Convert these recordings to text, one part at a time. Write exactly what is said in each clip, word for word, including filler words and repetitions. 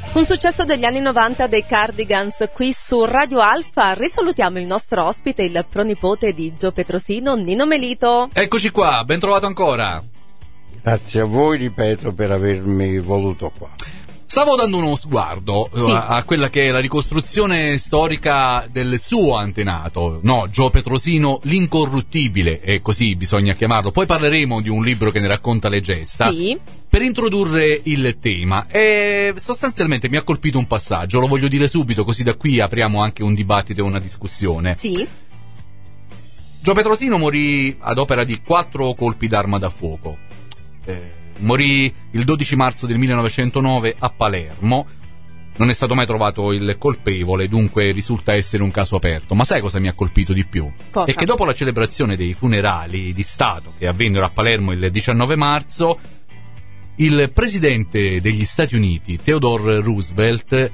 Un successo degli anni novanta dei Cardigans qui su Radio Alfa. Risalutiamo il nostro ospite, il pronipote di Gio Petrosino, Nino Melito. Eccoci qua, ben trovato ancora. Grazie a voi, ripeto, per avermi voluto qua. Stavo dando uno sguardo sì. a, a quella che è la ricostruzione storica del suo antenato, no, Gio Petrosino, l'incorruttibile, e così bisogna chiamarlo. Poi parleremo di un libro che ne racconta le gesta. Sì. Per introdurre il tema, e sostanzialmente mi ha colpito un passaggio, lo voglio dire subito, così da qui apriamo anche un dibattito e una discussione. Sì. Gio Petrosino morì ad opera di quattro colpi d'arma da fuoco. Eh, morì il dodici marzo del millenovecentonove a Palermo. Non è stato mai trovato il colpevole, dunque risulta essere un caso aperto. Ma sai cosa mi ha colpito di più? Cosa? È che dopo la celebrazione dei funerali di Stato che avvennero a Palermo il diciannove marzo, il presidente degli Stati Uniti, Theodore Roosevelt,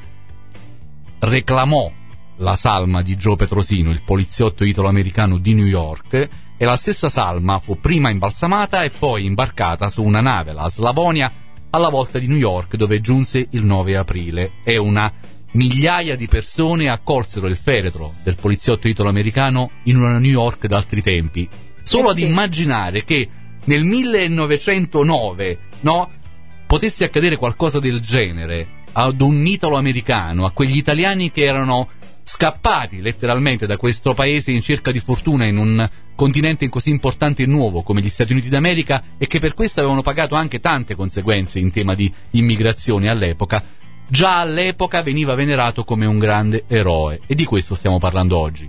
reclamò la salma di Gio Petrosino, il poliziotto italo-americano di New York, e la stessa salma fu prima imbalsamata e poi imbarcata su una nave, la Slavonia, alla volta di New York, dove giunse il nove aprile. E una migliaia di persone accolsero il feretro del poliziotto italo-americano in una New York d'altri tempi. Solo eh ad sì. immaginare che nel millenovecentonove, no, potesse accadere qualcosa del genere ad un italo-americano, a quegli italiani che erano scappati letteralmente da questo paese in cerca di fortuna in un continente così importante e nuovo come gli Stati Uniti d'America, e che per questo avevano pagato anche tante conseguenze in tema di immigrazione all'epoca. Già all'epoca veniva venerato come un grande eroe, e di questo stiamo parlando oggi.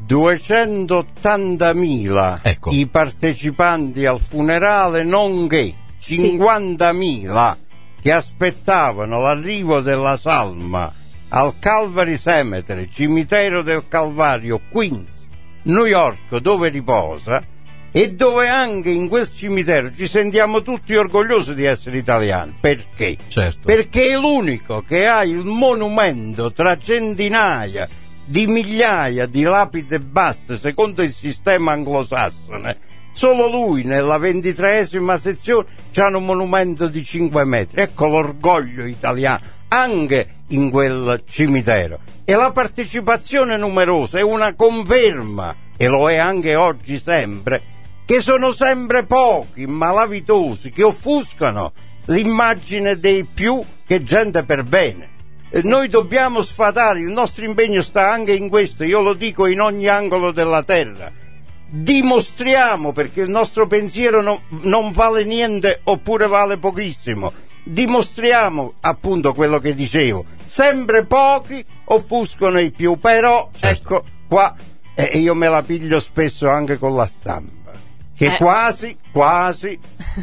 duecentottantamila ecco. I partecipanti al funerale, nonché cinquantamila che aspettavano l'arrivo della salma al Calvary Cemetery, cimitero del Calvario, Queens, New York, dove riposa, e dove anche in quel cimitero ci sentiamo tutti orgogliosi di essere italiani. Perché? Certo. Perché è l'unico che ha il monumento tra centinaia di migliaia di lapidi basse secondo il sistema anglosassone. Solo lui nella ventitreesima sezione c'ha un monumento di cinque metri. Ecco l'orgoglio italiano anche in quel cimitero, e la partecipazione numerosa è una conferma, e lo è anche oggi sempre, che sono sempre pochi malavitosi che offuscano l'immagine dei più che gente per bene. E noi dobbiamo sfatare, il nostro impegno sta anche in questo, io lo dico in ogni angolo della terra. Dimostriamo, perché il nostro pensiero non, non vale niente oppure vale pochissimo, dimostriamo appunto quello che dicevo, sempre pochi offuscano i più, però certo. Ecco qua, e eh, io me la piglio spesso anche con la stampa, che eh. quasi quasi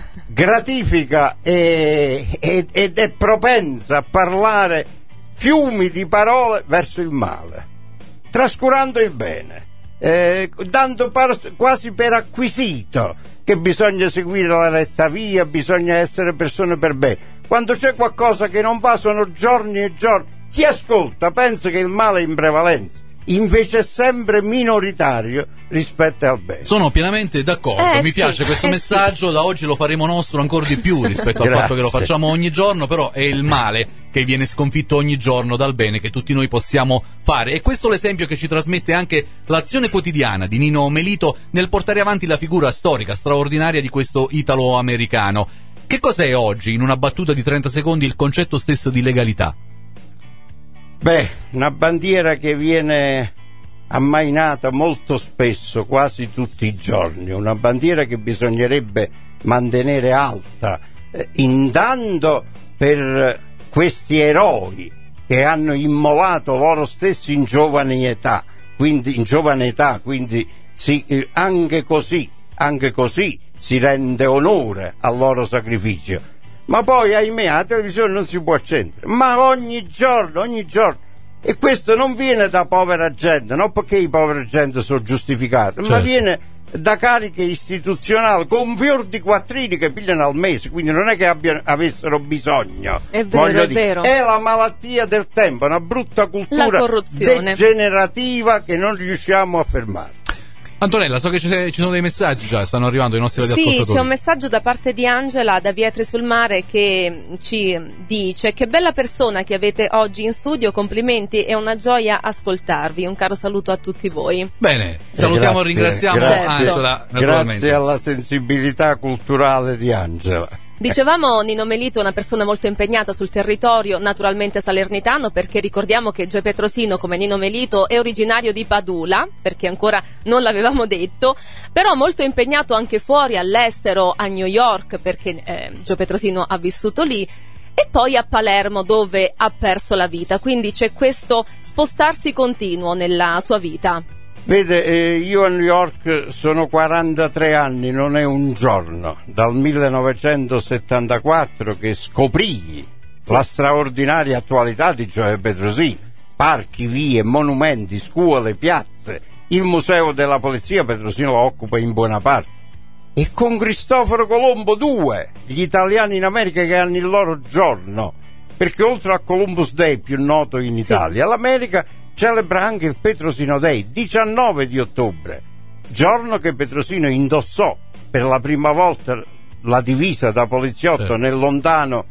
gratifica e, e, ed è propensa a parlare fiumi di parole verso il male, trascurando il bene, eh, dando par- quasi per acquisito che bisogna seguire la retta via, bisogna essere persone per bene. Quando c'è qualcosa che non va sono giorni e giorni. Chi ascolta pensa che il male è in prevalenza, invece è sempre minoritario rispetto al bene. Sono pienamente d'accordo, eh, mi sì, piace questo eh, messaggio, sì. Da oggi lo faremo nostro ancora di più rispetto al fatto che lo facciamo ogni giorno, però è il male che viene sconfitto ogni giorno dal bene che tutti noi possiamo fare, e questo è l'esempio che ci trasmette anche l'azione quotidiana di Nino Melito nel portare avanti la figura storica straordinaria di questo italo-americano. Che cos'è oggi, in una battuta di trenta secondi, il concetto stesso di legalità? Beh, una bandiera che viene ammainata molto spesso, quasi tutti i giorni, una bandiera che bisognerebbe mantenere alta, eh, intanto per questi eroi che hanno immolato loro stessi in giovane età, quindi in giovane età, quindi sì, eh, anche così, anche così si rende onore al loro sacrificio. Ma poi, ahimè, la televisione non si può accendere, ma ogni giorno, ogni giorno, e questo non viene da povera gente, non perché i poveri gente sono giustificati, certo. Ma viene da cariche istituzionali con fior di quattrini che pigliano al mese, quindi non è che abbiano, avessero bisogno. È vero, è dire. vero. È la malattia del tempo, una brutta cultura degenerativa che non riusciamo a fermare. Antonella, so che ci, sei, ci sono dei messaggi già, stanno arrivando i nostri radioascoltatori. Sì, c'è un messaggio da parte di Angela da Vietri sul Mare che ci dice: che bella persona che avete oggi in studio, complimenti, è una gioia ascoltarvi. Un caro saluto a tutti voi. Bene, salutiamo e ringraziamo grazie, Angela, naturalmente. Grazie alla sensibilità culturale di Angela. Dicevamo Nino Melito, una persona molto impegnata sul territorio naturalmente salernitano, perché ricordiamo che Gioe Petrosino, come Nino Melito, è originario di Padula, perché ancora non l'avevamo detto, però molto impegnato anche fuori, all'estero, a New York, perché eh, Gioe Petrosino ha vissuto lì, e poi a Palermo, dove ha perso la vita, quindi c'è questo spostarsi continuo nella sua vita. Vede, eh, io a New York sono quarantatré anni, non è un giorno, dal millenovecentosettantaquattro che scoprii sì. la straordinaria attualità di Gioe Petrosino. Parchi, vie, monumenti, scuole, piazze, il museo della polizia Petrosino lo occupa in buona parte. E con Cristoforo Colombo due, gli italiani in America che hanno il loro giorno, perché oltre a Columbus Day, più noto in Italia, sì. l'America celebra anche il Petrosino Day, diciannove di ottobre, giorno che Petrosino indossò per la prima volta la divisa da poliziotto sì. nel lontano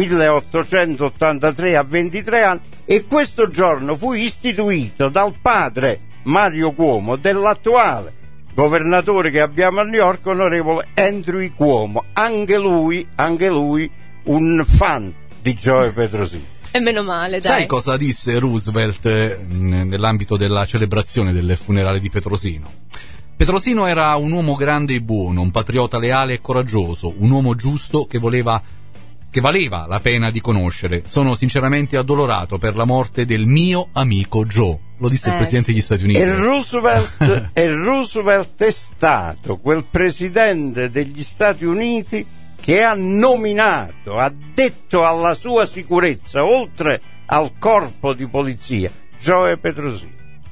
milleottocentottantatré a ventitré anni, e questo giorno fu istituito dal padre Mario Cuomo dell'attuale governatore che abbiamo a New York, onorevole Andrew Cuomo, anche lui, anche lui un fan di Gioe Petrosino. E meno male, dai. Sai cosa disse Roosevelt eh, nell'ambito della celebrazione del funerale di Petrosino? Petrosino era un uomo grande e buono, un patriota leale e coraggioso, un uomo giusto che voleva che valeva la pena di conoscere. Sono sinceramente addolorato per la morte del mio amico Joe. Lo disse eh, il Presidente degli Stati Uniti. E Roosevelt, e Roosevelt è stato quel Presidente degli Stati Uniti che ha nominato, ha detto alla sua sicurezza, oltre al corpo di polizia, Gioe Petrosino.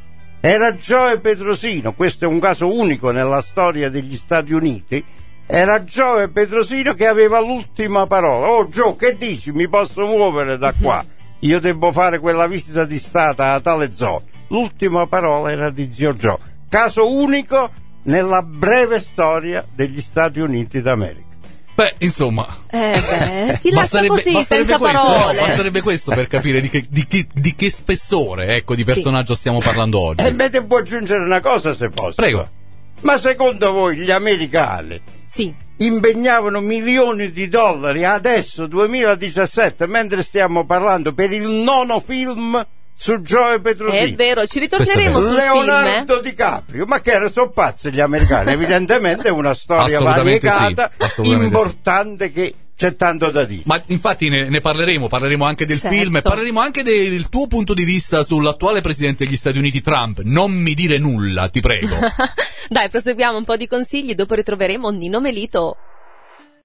Era Gioe Petrosino, questo è un caso unico nella storia degli Stati Uniti, era Gioe Petrosino che aveva l'ultima parola. Oh Gioe, che dici? Mi posso muovere da qua? Io devo fare quella visita di Stato a tale zona. L'ultima parola era di zio Gioe. Caso unico nella breve storia degli Stati Uniti d'America. Beh, insomma, eh beh, ti lascia basterebbe, così, basterebbe senza questo, parole. No, basterebbe questo per capire di che, di che, di che spessore, ecco, di personaggio sì. stiamo parlando oggi. E beh, te può aggiungere una cosa, se posso. Prego. Ma secondo voi gli americani sì. impegnavano milioni di dollari adesso, duemiladiciassette, mentre stiamo parlando, per il nono film su Gioe Petrosino? È vero, ci ritorneremo sul Leonardo film, eh? DiCaprio, ma che era, sono pazzi gli americani. Evidentemente è una storia variegata, sì, importante, sì. che c'è tanto da dire. Ma infatti ne, ne parleremo, parleremo anche del certo. film e parleremo anche del tuo punto di vista sull'attuale presidente degli Stati Uniti Trump. Non mi dire nulla, ti prego. Dai, proseguiamo un po' di consigli, dopo ritroveremo Nino Melito.